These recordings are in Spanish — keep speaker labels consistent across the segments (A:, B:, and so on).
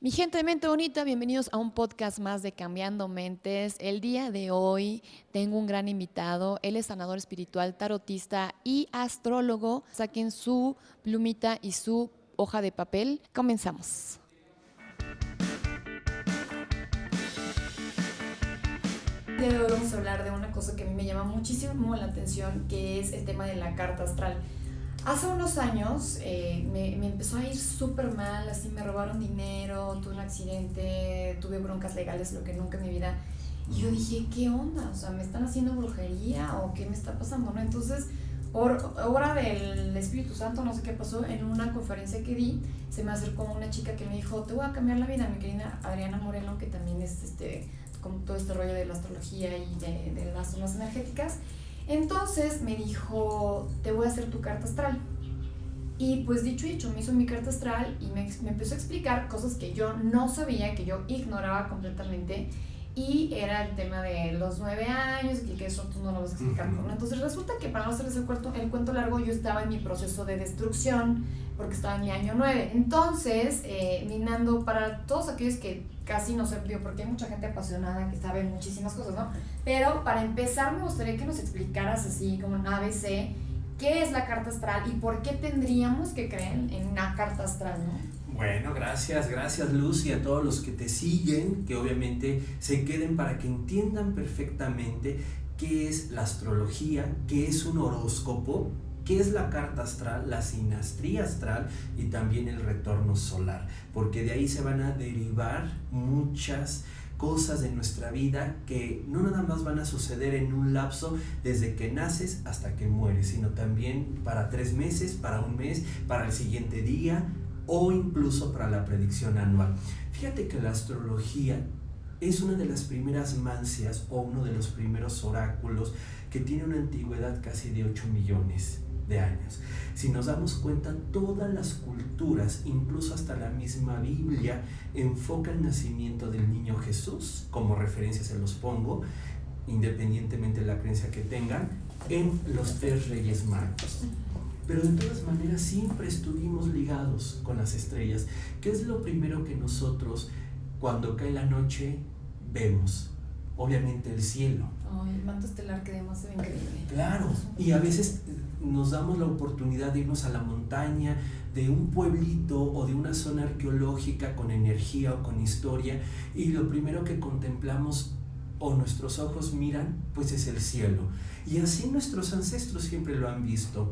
A: Mi gente de mente bonita, bienvenidos a un podcast más de Cambiando Mentes. El día de hoy tengo un gran invitado. Él es sanador espiritual, tarotista y astrólogo. Saquen su plumita y su hoja de papel. Comenzamos. El día de hoy vamos a hablar de una cosa que a mí me llama muchísimo la atención, que es el tema de la carta astral. Hace unos años me empezó a ir súper mal, así me robaron dinero, tuve un accidente, tuve broncas legales, lo que nunca en mi vida. Y yo dije, ¿qué onda? O sea, ¿me están haciendo brujería o qué me está pasando? ¿No? Entonces, por obra del Espíritu Santo, no sé qué pasó, en una conferencia que di, se me acercó una chica que me dijo, te voy a cambiar la vida, mi querida Adriana Moreno, que también es con todo este rollo de la astrología y de las zonas energéticas. Entonces me dijo, te voy a hacer tu carta astral. Y pues dicho y hecho, me hizo mi carta astral y me empezó a explicar cosas que yo no sabía, que yo ignoraba completamente. Y era el tema de los 9 años, que eso tú no lo vas a explicar. ¿No? Entonces resulta que, para no hacerles el cuento largo, yo estaba en mi proceso de destrucción, porque estaba en mi año 9. Entonces, minando para todos aquellos que casi no se vio, porque hay mucha gente apasionada que sabe muchísimas cosas, ¿no? Pero para empezar me gustaría que nos explicaras así como en ABC qué es la carta astral y por qué tendríamos que creer en una carta astral, ¿no?
B: Bueno, gracias Luz, y a todos los que te siguen, que obviamente se queden para que entiendan perfectamente qué es la astrología, qué es un horóscopo, qué es la carta astral, la sinastría astral y también el retorno solar, porque de ahí se van a derivar muchas cosas de nuestra vida que no nada más van a suceder en un lapso desde que naces hasta que mueres, sino también para 3 meses, para un mes, para el siguiente día o incluso para la predicción anual. Fíjate que la astrología es una de las primeras mancias o uno de los primeros oráculos que tiene una antigüedad casi de 8 millones de años. Si nos damos cuenta, todas las culturas, incluso hasta la misma Biblia, enfoca el nacimiento del niño Jesús, como referencia se los pongo, independientemente de la creencia que tengan, en los 3 reyes magos. Pero de todas maneras siempre estuvimos ligados con las estrellas, que es lo primero que nosotros, cuando cae la noche, vemos. Obviamente el cielo.
A: El manto estelar que vemos se ve increíble.
B: Claro, y a veces nos damos la oportunidad de irnos a la montaña, de un pueblito o de una zona arqueológica con energía o con historia, y lo primero que contemplamos o nuestros ojos miran, pues es el cielo. Y así nuestros ancestros siempre lo han visto.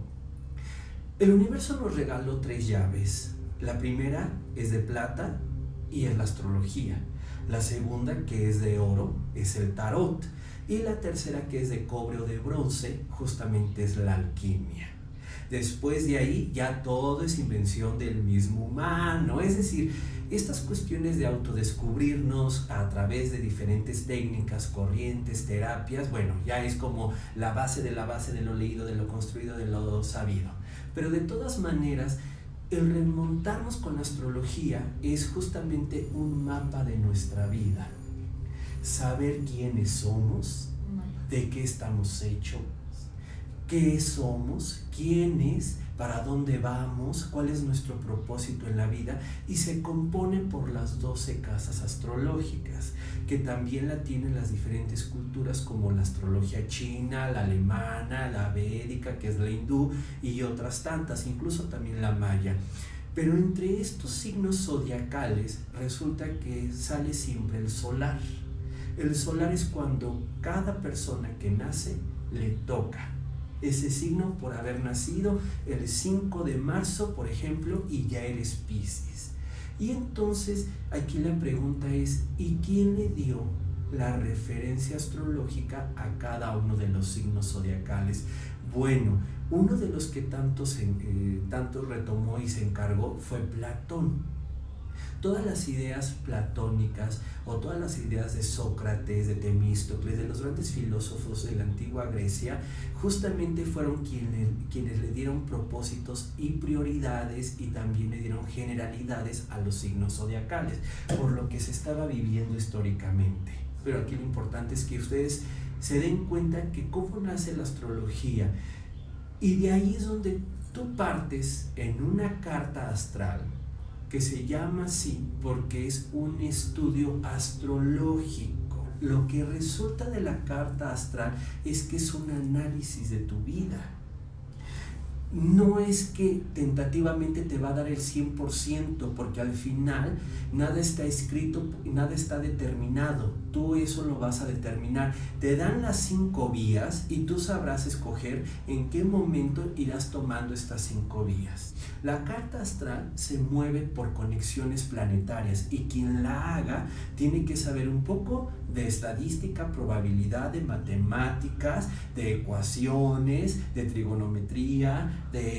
B: El universo nos regaló 3 llaves. La primera es de plata y es la astrología. La segunda, que es de oro, es el tarot. Y la tercera, que es de cobre o de bronce, justamente es la alquimia. Después de ahí ya todo es invención del mismo humano. Es decir, estas cuestiones de autodescubrirnos a través de diferentes técnicas, corrientes, terapias, bueno, ya es como la base de lo leído, de lo construido, de lo sabido. Pero de todas maneras, el remontarnos con la astrología es justamente un mapa de nuestra vida. Saber quiénes somos, de qué estamos hechos, qué somos, quiénes, para dónde vamos, cuál es nuestro propósito en la vida, y se compone por las 12 casas astrológicas, que también la tienen las diferentes culturas, como la astrología china, la alemana, la védica, que es la hindú, y otras tantas, incluso también la maya. Pero entre estos signos zodiacales resulta que sale siempre el solar. El solar es cuando cada persona que nace le toca ese signo por haber nacido el 5 de marzo, por ejemplo, y ya eres Piscis. Y entonces aquí la pregunta es, ¿y quién le dio la referencia astrológica a cada uno de los signos zodiacales? Bueno, uno de los que tanto retomó y se encargó fue Platón. Todas las ideas platónicas o todas las ideas de Sócrates, de Temístocles, de los grandes filósofos de la antigua Grecia, justamente fueron quienes le dieron propósitos y prioridades, y también le dieron generalidades a los signos zodiacales, por lo que se estaba viviendo históricamente. Pero aquí lo importante es que ustedes se den cuenta que cómo nace la astrología, y de ahí es donde tú partes en una carta astral que se llama así porque es un estudio astrológico. Lo que resulta de la carta astral es que es un análisis de tu vida. No es que tentativamente te va a dar el 100%, porque al final nada está escrito, nada está determinado. Tú eso lo vas a determinar. Te dan las 5 vías y tú sabrás escoger en qué momento irás tomando estas 5 vías. La carta astral se mueve por conexiones planetarias y quien la haga tiene que saber un poco de estadística, probabilidad, de matemáticas, de ecuaciones, de trigonometría,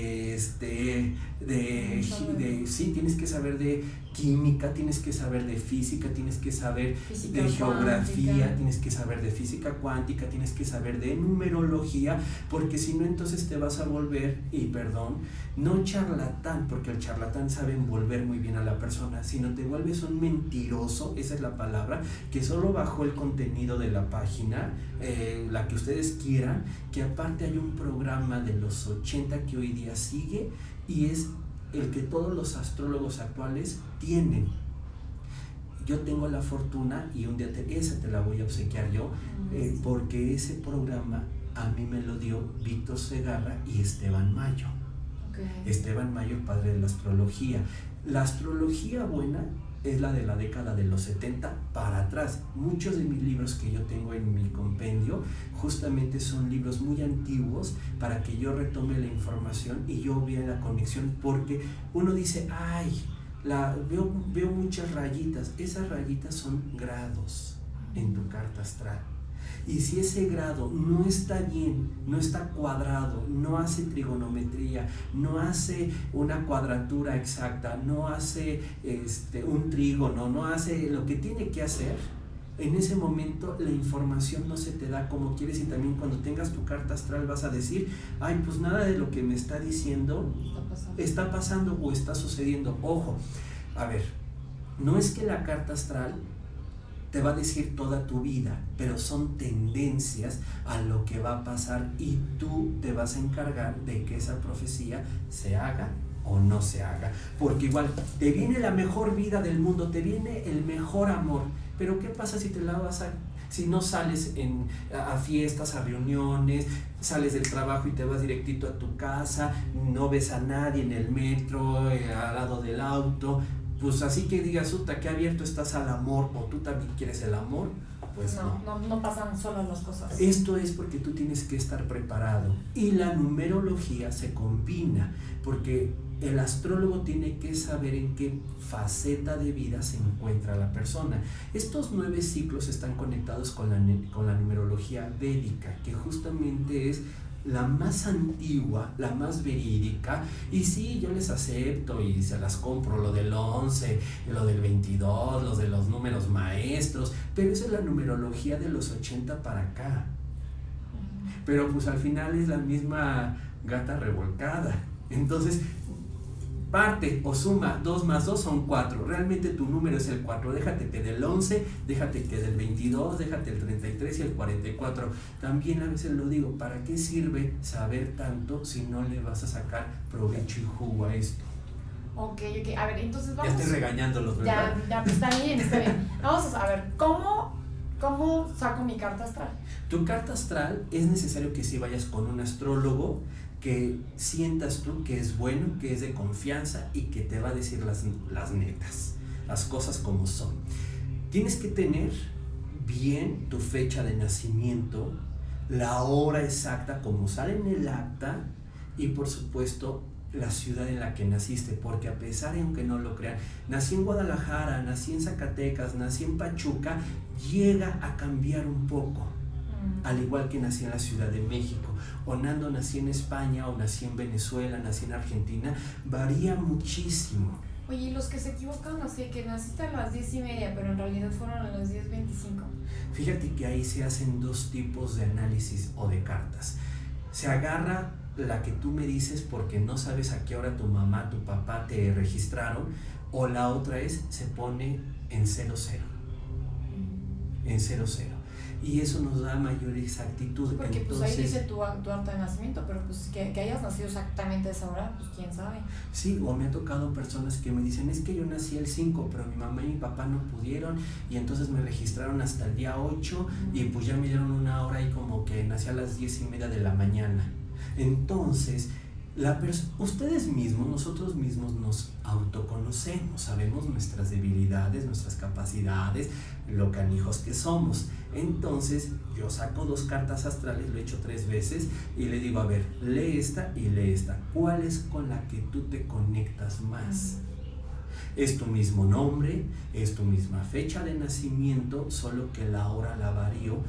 B: sí, tienes que saber de química, tienes que saber de física, tienes que saber
A: Física
B: de geografía,
A: cuántica.
B: tienes que saber de física cuántica, tienes que saber de numerología, porque si no entonces te vas a volver, no charlatán, porque el charlatán sabe envolver muy bien a la persona, sino te vuelves un mentiroso, esa es la palabra, que solo bajó el contenido de la página, la que ustedes quieran, que aparte hay un programa de los 80 que hoy día sigue y es el que todos los astrólogos actuales tienen. Yo tengo la fortuna y un día esa te la voy a obsequiar yo, porque ese programa a mí me lo dio Víctor Segarra y Esteban Mayo. Esteban Mayo, padre de la astrología. La astrología buena es la de la década de los 70 para atrás. Muchos de mis libros que yo tengo en mi compendio justamente son libros muy antiguos para que yo retome la información y yo vea la conexión, porque uno dice, veo muchas rayitas. Esas rayitas son grados en tu carta astral. Y si ese grado no está bien, no está cuadrado, no hace trigonometría, no hace una cuadratura exacta, no hace un trígono, no hace lo que tiene que hacer, en ese momento la información no se te da como quieres, y también cuando tengas tu carta astral vas a decir, pues nada de lo que me está diciendo está pasando o está sucediendo. Ojo, a ver, no es que la carta astral te va a decir toda tu vida, pero son tendencias a lo que va a pasar y tú te vas a encargar de que esa profecía se haga o no se haga, porque igual te viene la mejor vida del mundo, te viene el mejor amor, pero ¿qué pasa si no sales a fiestas, a reuniones, sales del trabajo y te vas directito a tu casa, no ves a nadie en el metro, al lado del auto? Pues así que digas, que abierto estás al amor, o tú también quieres el amor, pues
A: no pasan solas las cosas.
B: Esto es porque tú tienes que estar preparado, y la numerología se combina, porque el astrólogo tiene que saber en qué faceta de vida se encuentra la persona. Estos 9 ciclos están conectados con la numerología védica, que justamente es la más antigua, la más verídica, y sí, yo les acepto y se las compro, lo del 11, lo del 22, los de los números maestros, pero esa es la numerología de los 80 para acá. Pero pues al final es la misma gata revolcada. Entonces, parte o suma 2 más 2 son 4. Realmente tu número es el 4. Déjate que del 11, déjate que del 22, déjate el 33 y el 44. También a veces lo digo, ¿para qué sirve saber tanto si no le vas a sacar provecho y jugo a esto?
A: Ok. A ver, entonces vamos.
B: Ya estoy regañándolos, ¿verdad?
A: Ya, está bien. Vamos a ver, ¿cómo saco mi carta astral?
B: Tu carta astral es necesario que si vayas con un astrólogo que sientas tú que es bueno, que es de confianza y que te va a decir las netas, las cosas como son. Tienes que tener bien tu fecha de nacimiento, la hora exacta como sale en el acta, y por supuesto la ciudad en la que naciste, porque a pesar de, aunque no lo crean, nací en Guadalajara, nací en Zacatecas, nací en Pachuca, llega a cambiar un poco. Al igual que nací en la Ciudad de México, o nací en España, o nací en Venezuela, nací en Argentina, varía muchísimo.
A: Oye, y los que se equivocan, así que naciste a las 10:30, pero en realidad fueron a las 10:25.
B: Fíjate que ahí se hacen 2 tipos de análisis o de cartas. Se agarra la que tú me dices porque no sabes a qué hora tu mamá, tu papá te registraron, o la otra se pone en 00. En 00. y eso nos da mayor exactitud.
A: Porque pues ahí dice tu acta de nacimiento, pero pues que hayas nacido exactamente a esa hora, pues quién sabe.
B: Sí, o me ha tocado personas que me dicen, es que yo nací el 5, pero mi mamá y mi papá no pudieron, y entonces me registraron hasta el día 8, y pues ya me dieron una hora y como que nací a las 10:30 de la mañana. Entonces, ustedes mismos, nosotros mismos nos autoconocemos, sabemos nuestras debilidades, nuestras capacidades, lo canijos que somos. Entonces yo saco 2 cartas astrales, lo he hecho 3 veces y le digo, a ver, lee esta y lee esta. ¿Cuál es con la que tú te conectas más? Es tu mismo nombre, es tu misma fecha de nacimiento, solo que la hora la varío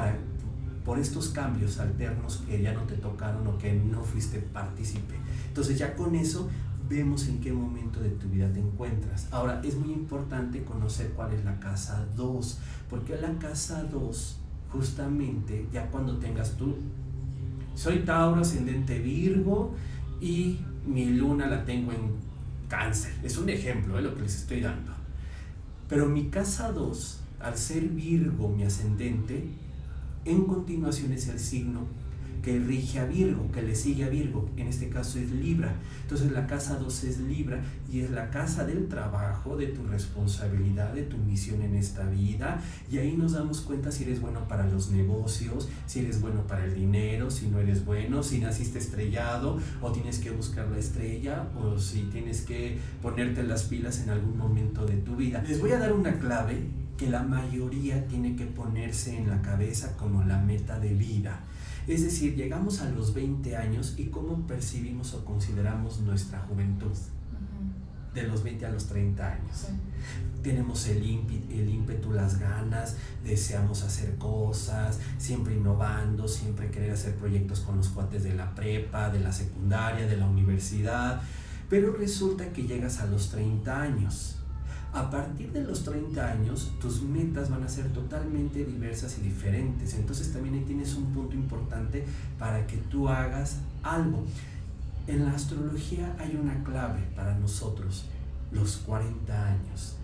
B: por estos cambios alternos que ya no te tocaron o que no fuiste partícipe. Entonces ya con eso vemos en qué momento de tu vida te encuentras. Ahora, es muy importante conocer cuál es la casa 2, porque la casa 2, justamente, ya cuando tengas tú, soy Tauro, ascendente Virgo, y mi luna la tengo en Cáncer. Es un ejemplo de lo que les estoy dando. Pero mi casa 2, al ser Virgo, mi ascendente, en continuación es el signo que rige a Virgo, que le sigue a Virgo, en este caso es Libra. Entonces la casa 2 es Libra y es la casa del trabajo, de tu responsabilidad, de tu misión en esta vida, y ahí nos damos cuenta si eres bueno para los negocios, si eres bueno para el dinero, si no eres bueno, si naciste estrellado o tienes que buscar la estrella, o si tienes que ponerte las pilas en algún momento de tu vida. Les voy a dar una clave que la mayoría tiene que ponerse en la cabeza como la meta de vida. Es decir, llegamos a los 20 años y cómo percibimos o consideramos nuestra juventud. De los 20 a los 30 años. Sí. Tenemos el ímpetu, las ganas, deseamos hacer cosas, siempre innovando, siempre querer hacer proyectos con los cuates de la prepa, de la secundaria, de la universidad. Pero resulta que llegas a los 30 años. A partir de los 30 años, tus metas van a ser totalmente diversas y diferentes. Entonces también ahí tienes un punto importante para que tú hagas algo. En la astrología hay una clave para nosotros, los 40 años.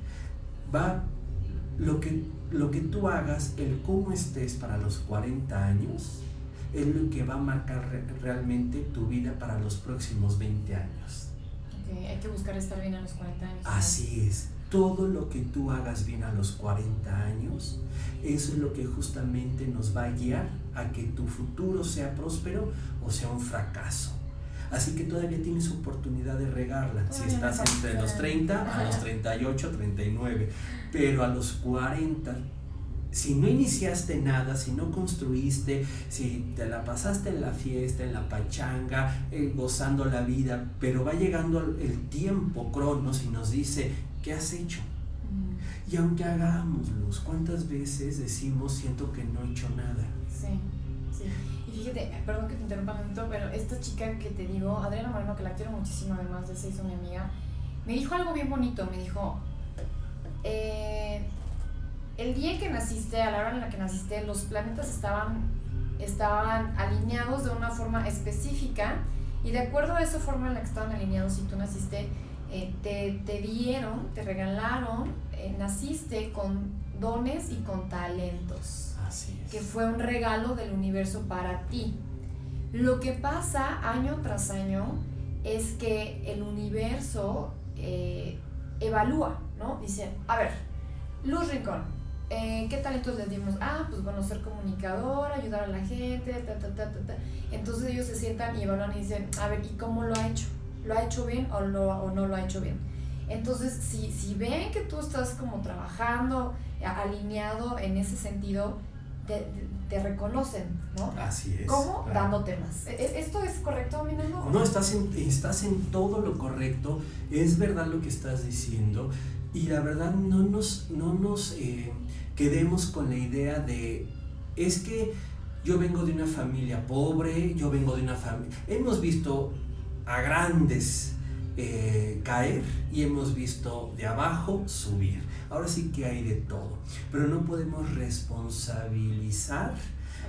B: Lo que tú hagas, el cómo estés para los 40 años, es lo que va a marcar realmente tu vida para los próximos 20 años.
A: Hay que buscar estar bien a los 40 años.
B: Así es. Todo lo que tú hagas bien a los 40 años, eso es lo que justamente nos va a guiar a que tu futuro sea próspero o sea un fracaso. Así que todavía tienes oportunidad de regarla. Si estás entre los 30 a los 38, 39, pero a los 40, si no iniciaste nada, si no construiste, si te la pasaste en la fiesta, en la pachanga, gozando la vida, pero va llegando el tiempo, Cronos, y nos dice, ¿qué has hecho? Y aunque hagamos luz, ¿cuántas veces decimos, siento que no he hecho nada?
A: Sí. Y fíjate, perdón que te interrumpa un momento, pero esta chica que te digo, Adriana Moreno, que la quiero muchísimo, además de ser mi amiga, me dijo algo bien bonito. Me dijo, el día en que naciste, a la hora en la que naciste, los planetas estaban alineados de una forma específica, y de acuerdo a esa forma en la que estaban alineados, si tú naciste, te regalaron, naciste con dones y con talentos.
B: Así es.
A: Que fue un regalo del universo para ti. Lo que pasa año tras año es que el universo evalúa, ¿no? Dice, a ver, Luz Rincón, ¿qué talentos les dimos? Pues bueno, ser comunicador, ayudar a la gente, Entonces ellos se sientan y evalúan y dicen, a ver, ¿y cómo lo ha hecho? ¿Lo ha hecho bien o no lo ha hecho bien? Entonces, si ven que tú estás como trabajando, alineado en ese sentido, te reconocen, ¿no?
B: Así es.
A: ¿Cómo?
B: Claro.
A: Dándote más. ¿Esto es correcto, mi Nando?
B: No, estás en todo lo correcto. Es verdad lo que estás diciendo. Y la verdad, no nos quedemos con la idea de, es que yo vengo de una familia pobre, yo vengo de una familia... Hemos visto a grandes caer y hemos visto de abajo subir. Ahora sí que hay de todo, pero no podemos responsabilizar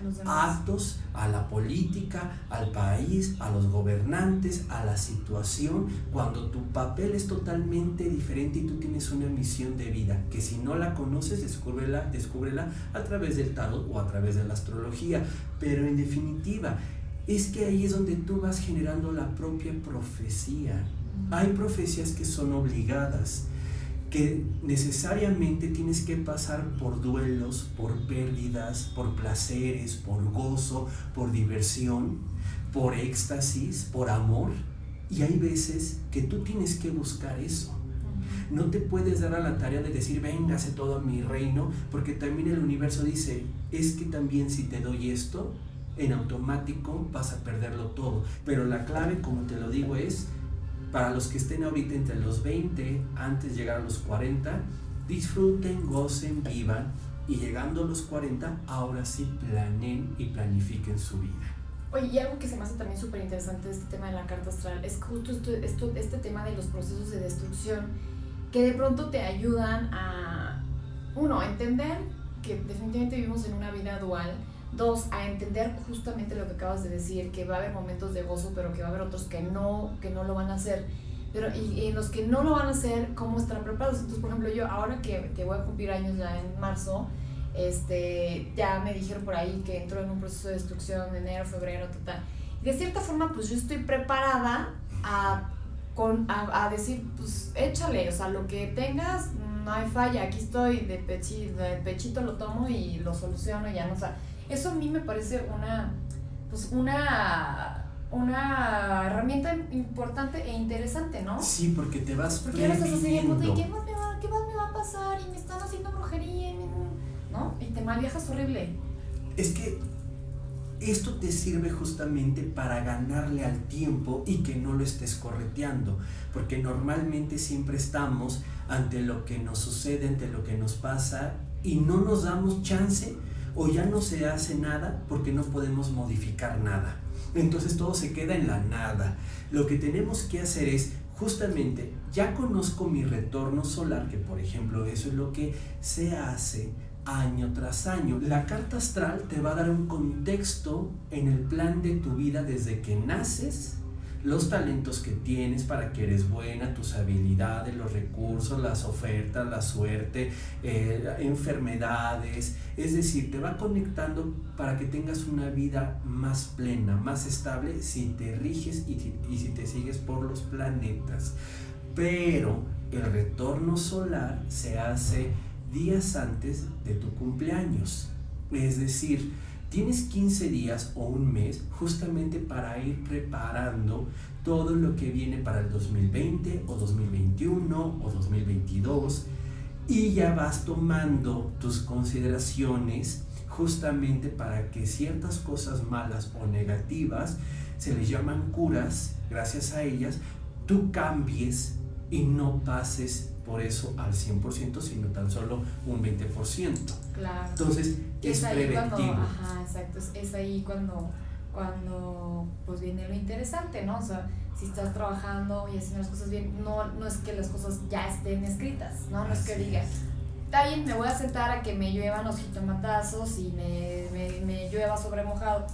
B: actos a la política, al país, a los gobernantes, a la situación, cuando tu papel es totalmente diferente y tú tienes una misión de vida, que si no la conoces, descúbrela a través del tarot o a través de la astrología, pero en definitiva, es que ahí es donde tú vas generando la propia profecía. Hay profecías que son obligadas, que necesariamente tienes que pasar por duelos, por pérdidas, por placeres, por gozo, por diversión, por éxtasis, por amor. Y hay veces que tú tienes que buscar eso. No te puedes dar a la tarea de decir, véngase todo a mi reino, porque también el universo dice, es que también si te doy esto, en automático vas a perderlo todo. Pero la clave, como te lo digo, es para los que estén ahorita entre los 20, antes de llegar a los 40, disfruten, gocen, vivan, y llegando a los 40, ahora sí planeen y planifiquen su vida.
A: Oye, y algo que se me hace también súper interesante de este tema de la carta astral es justo este tema de los procesos de destrucción, que de pronto te ayudan a, uno, a entender que definitivamente vivimos en una vida dual. Dos, a entender justamente lo que acabas de decir, que va a haber momentos de gozo, pero que va a haber otros que no lo van a hacer. Pero y en los que no lo van a hacer, ¿cómo estarán preparados? Entonces, por ejemplo, yo ahora que voy a cumplir años ya en marzo, ya me dijeron por ahí que entro en un proceso de destrucción en enero, febrero, total. Y de cierta forma, pues yo estoy preparada a decir, pues échale, o sea, lo que tengas, no hay falla, aquí estoy, de pechito lo tomo y lo soluciono y ya no, o sea, eso a mí me parece una herramienta importante e interesante, ¿no?
B: Sí, porque te vas
A: porque ahora estás así, ¿y qué más me va a pasar? Y me están haciendo brujería, ¿no? Y te malviajas horrible.
B: Es que esto te sirve justamente para ganarle al tiempo y que no lo estés correteando, porque normalmente siempre estamos ante lo que nos sucede, ante lo que nos pasa, y no nos damos chance, o ya no se hace nada porque no podemos modificar nada. Entonces todo se queda en la nada. Lo que tenemos que hacer es justamente, ya conozco mi retorno solar, que por ejemplo eso es lo que se hace año tras año. La carta astral te va a dar un contexto en el plan de tu vida desde que naces, los talentos que tienes, para que eres buena, tus habilidades, los recursos, las ofertas, la suerte, enfermedades. Es decir, te va conectando para que tengas una vida más plena, más estable, si te riges y si te sigues por los planetas. Pero el retorno solar se hace días antes de tu cumpleaños. Es decir, tienes 15 días o un mes justamente para ir preparando todo lo que viene para el 2020 o 2021 o 2022, y ya vas tomando tus consideraciones justamente para que ciertas cosas malas o negativas, se les llaman curas, gracias a ellas tú cambies y no pases por eso al 100%, sino tan solo un 20%.
A: Claro.
B: Entonces es preventivo.
A: Exacto. Es ahí cuando pues viene lo interesante, ¿no? O sea, si estás trabajando y haciendo las cosas bien, no es que las cosas ya estén escritas, ¿no? No es que digas, está bien, me voy a sentar a que me lluevan los jitomatazos y me llueva sobre mojado.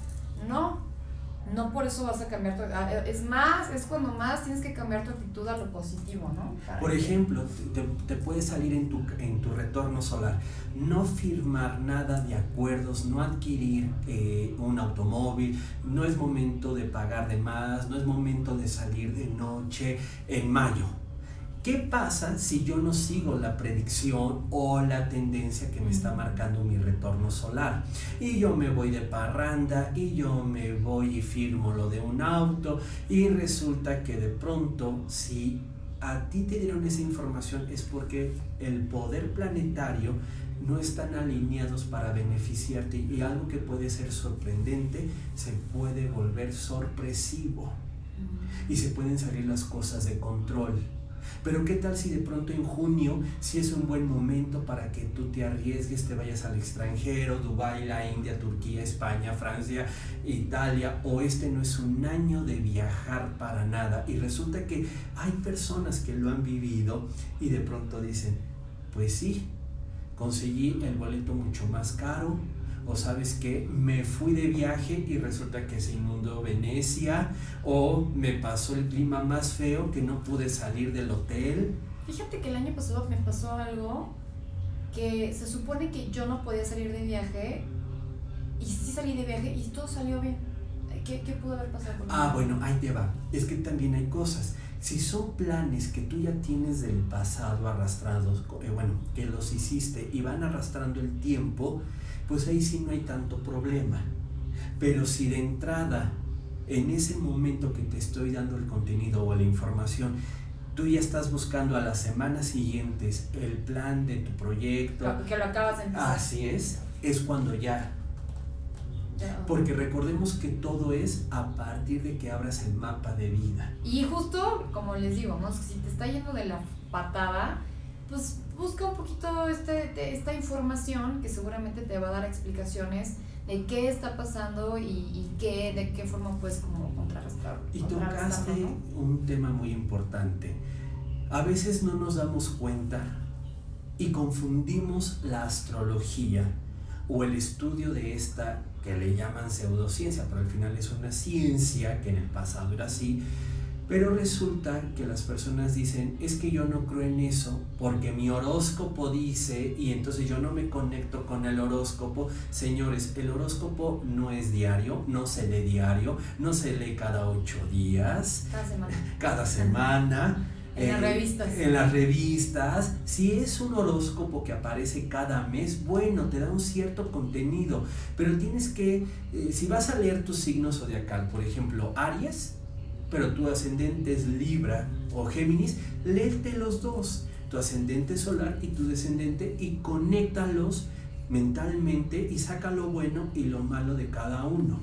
A: No por eso vas a cambiar es cuando más tienes que cambiar tu actitud a lo positivo, ¿no?
B: Por ejemplo, te puede salir en tu retorno solar, no firmar nada de acuerdos, no adquirir un automóvil, no es momento de pagar de más, no es momento de salir de noche en mayo. ¿Qué pasa si yo no sigo la predicción o la tendencia que me está marcando mi retorno solar? Y yo me voy de parranda, y yo me voy y firmo lo de un auto, y resulta que de pronto, si a ti te dieron esa información, es porque el poder planetario no están alineados para beneficiarte, y algo que puede ser sorprendente se puede volver sorpresivo, y se pueden salir las cosas de control. Pero ¿qué tal si de pronto en junio sí es un buen momento para que tú te arriesgues, te vayas al extranjero, Dubái, la India, Turquía, España, Francia, Italia, o no es un año de viajar para nada? Y resulta que hay personas que lo han vivido y de pronto dicen, pues sí, conseguí el boleto mucho más caro, o sabes qué, me fui de viaje y resulta que se inundó Venecia, o me pasó el clima más feo que no pude salir del hotel.
A: Fíjate que el año pasado me pasó algo que se supone que yo no podía salir de viaje y sí salí de viaje y todo salió bien. ¿Qué pudo haber pasado?
B: Bueno, ahí te va. Es que también hay cosas. Si son planes que tú ya tienes del pasado arrastrados, que los hiciste y van arrastrando el tiempo, pues ahí sí no hay tanto problema. Pero si de entrada, en ese momento que te estoy dando el contenido o la información, tú ya estás buscando a las semanas siguientes el plan de tu proyecto,
A: que lo acabas de empezar.
B: Así es cuando ya. Porque recordemos que todo es a partir de que abras el mapa de vida.
A: Y justo, como les digo, ¿no? Si te está yendo de la patada, pues busca un poquito esta información que seguramente te va a dar explicaciones de qué está pasando y de qué forma puedes como contrarrestar.
B: Y tocaste, ¿no?, un tema muy importante. A veces no nos damos cuenta y confundimos la astrología o el estudio de esta que le llaman pseudociencia, pero al final es una ciencia que en el pasado era así, pero resulta que las personas dicen, es que yo no creo en eso porque mi horóscopo dice, y entonces yo no me conecto con el horóscopo. Señores, el horóscopo no es diario, no se lee diario, no se lee cada 8 días, cada semana. En las revistas, si es un horóscopo que aparece cada mes, bueno, te da un cierto contenido, pero tienes que, si vas a leer tu signo zodiacal, por ejemplo, Aries, pero tu ascendente es Libra o Géminis, léete los dos, tu ascendente solar y tu descendente, y conéctalos mentalmente y saca lo bueno y lo malo de cada uno.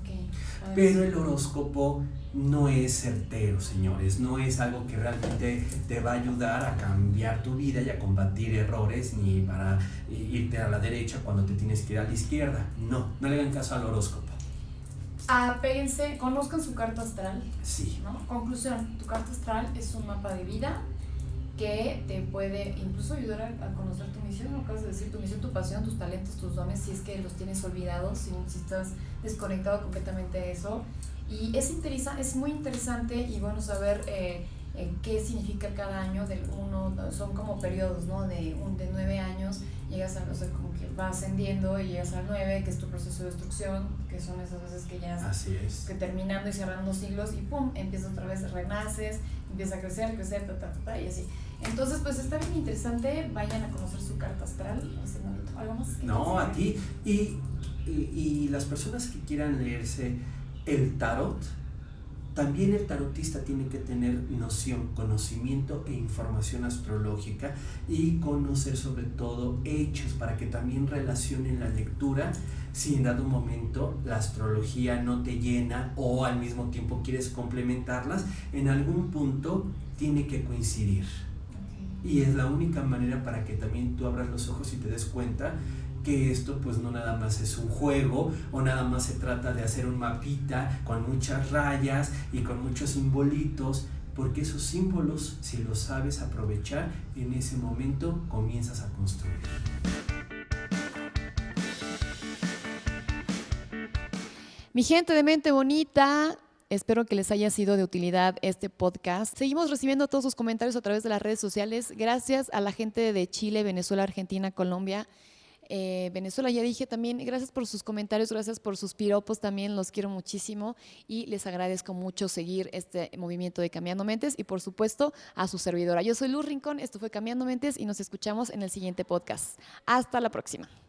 B: Pero el horóscopo no es certero, señores, no es algo que realmente te va a ayudar a cambiar tu vida y a combatir errores, ni para irte a la derecha cuando te tienes que ir a la izquierda. No le hagan caso al horóscopo.
A: Apéguense, conozcan su carta astral.
B: Sí.
A: ¿No? Conclusión, tu carta astral es un mapa de vida que te puede incluso ayudar a conocer tu misión, ¿no? Acabas de decir, tu misión, tu pasión, tus talentos, tus dones, si es que los tienes olvidados, si estás desconectado completamente de eso. Y es muy interesante y bueno saber qué significa cada año del uno, son como periodos, ¿no? De 9 años, llegas a, como que va ascendiendo y llegas al 9, que es tu proceso de destrucción, que son esas veces que ya
B: Así es.
A: Que terminando y cerrando siglos y pum, empiezas otra vez, renaces, empiezas a crecer, y así. Entonces, pues está bien interesante, vayan a conocer su carta astral. ¿Algo más?
B: No, a ti. Y las personas que quieran leerse el tarot, también el tarotista tiene que tener noción, conocimiento e información astrológica y conocer sobre todo hechos para que también relacionen la lectura si en dado momento la astrología no te llena o al mismo tiempo quieres complementarlas, en algún punto tiene que coincidir. Y es la única manera para que también tú abras los ojos y te des cuenta que esto pues no nada más es un juego o nada más se trata de hacer un mapita con muchas rayas y con muchos simbolitos, porque esos símbolos, si los sabes aprovechar, en ese momento comienzas a construir.
A: Mi gente de mente bonita, espero que les haya sido de utilidad este podcast. Seguimos recibiendo todos sus comentarios a través de las redes sociales. Gracias a la gente de Chile, Venezuela, Argentina, Colombia. Venezuela, ya dije también, gracias por sus comentarios, gracias por sus piropos también, los quiero muchísimo y les agradezco mucho seguir este movimiento de Cambiando Mentes y por supuesto a su servidora. Yo soy Luz Rincón, esto fue Cambiando Mentes y nos escuchamos en el siguiente podcast. Hasta la próxima.